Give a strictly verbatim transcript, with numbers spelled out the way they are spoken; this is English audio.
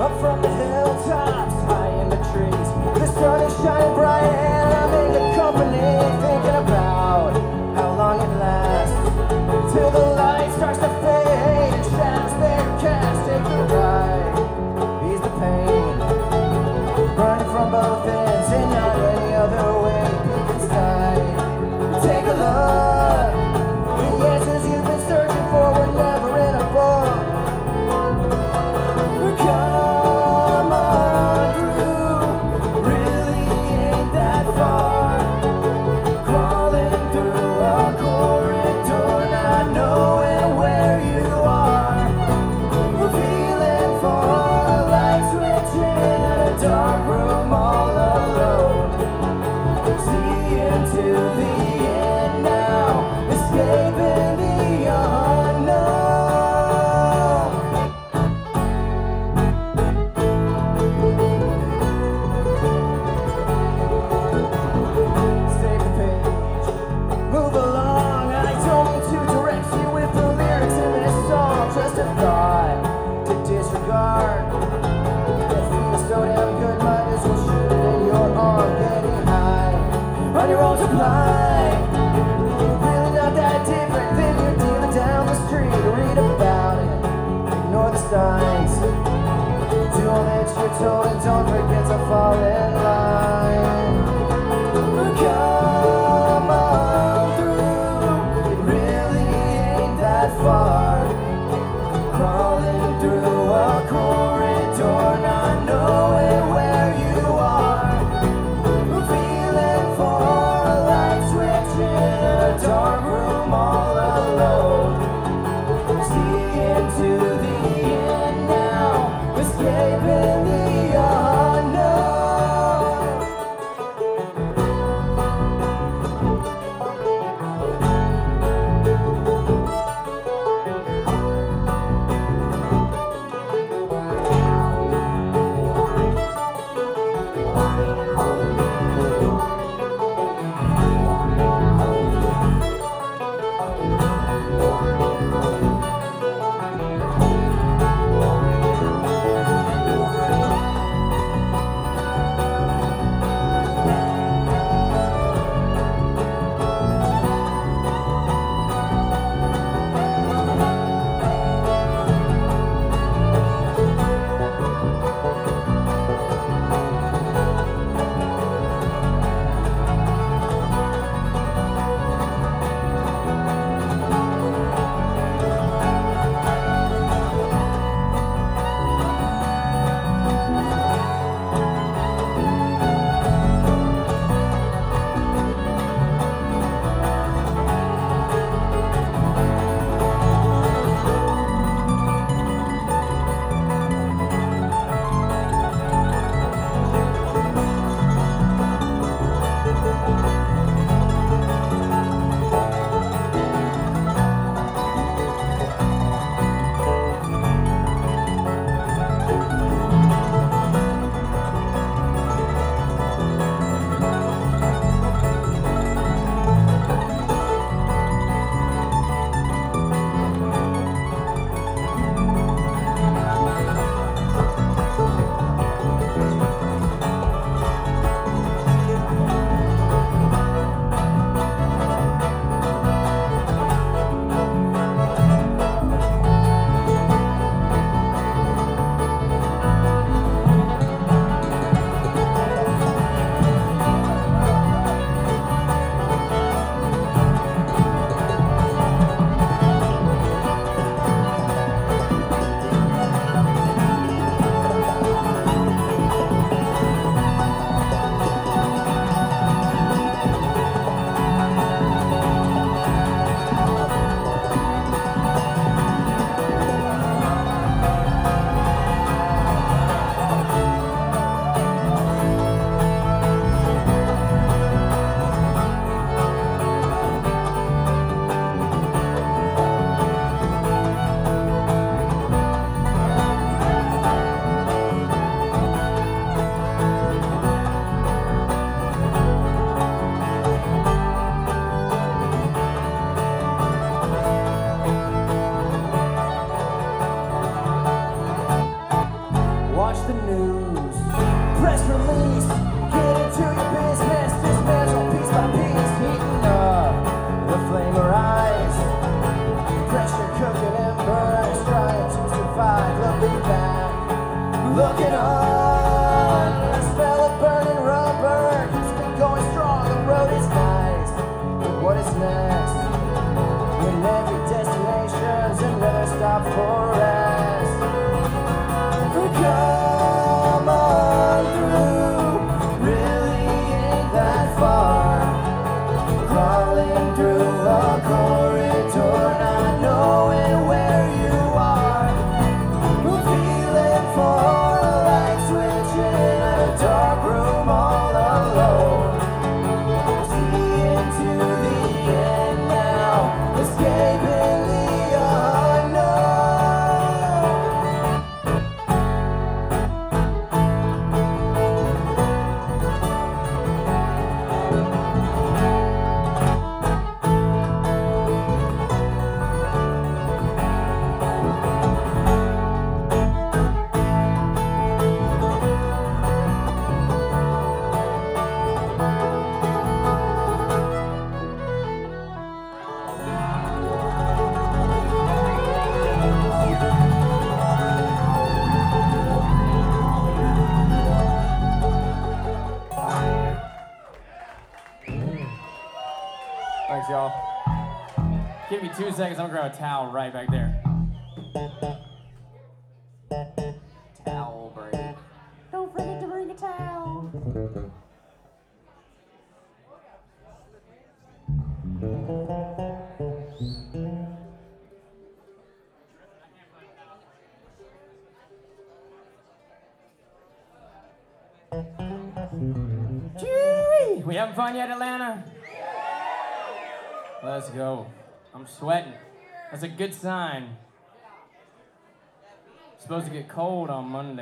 Up from the hilltops, high in the trees, the sun is shining bright and I'm in good company, thinking about how long it lasts, till the light starts to fade and shadows they're cast. Take the ride, ease the pain, burning from both ends and not any other way. Peek inside, take a look, the answers you've been searching for were never in a book. Come on through, really ain't that far, crawling through a corridor, not knowing where you are, feeling for a light switch in a dark room all alone. See into the end now, escaping the unknown. Stay the page, move along. I don't mean to direct you with the lyrics in this song, just a thought to disregard. That feels so damn good, might as well shoot it in your arm. Getting high on your own supply, really not that different than your dealer down the street. Read about it, ignore the signs, do all that you're told and don't forget to fall in line. Come on through, it really ain't that far, crawling through a corridor, not knowing where you are, feeling for a light switch in a dark room all alone. See into the end now, escaping the unknown. the news. Press release, get into your business. Dismantle piece by piece, heating up the flame rise. Pressure cooking embers, trying to survive. Looking back, looking on. The smell of burning rubber keeps me going strong. The road is nice, but what is next? When every destination's another stop for rest. Come on through, really ain't that far. Crawling through a corridor, not knowing where you are. Feeling for a light switch in a dark room all alone. See into the end now, escaping the unknown. Thanks, y'all. Give me two seconds. I'm gonna grab a towel right back there. Towel break. Don't forget to bring a towel. Cheery! We having fun yet, Atlanta? Let's go. I'm sweating. That's a good sign. It's supposed to get cold on Monday.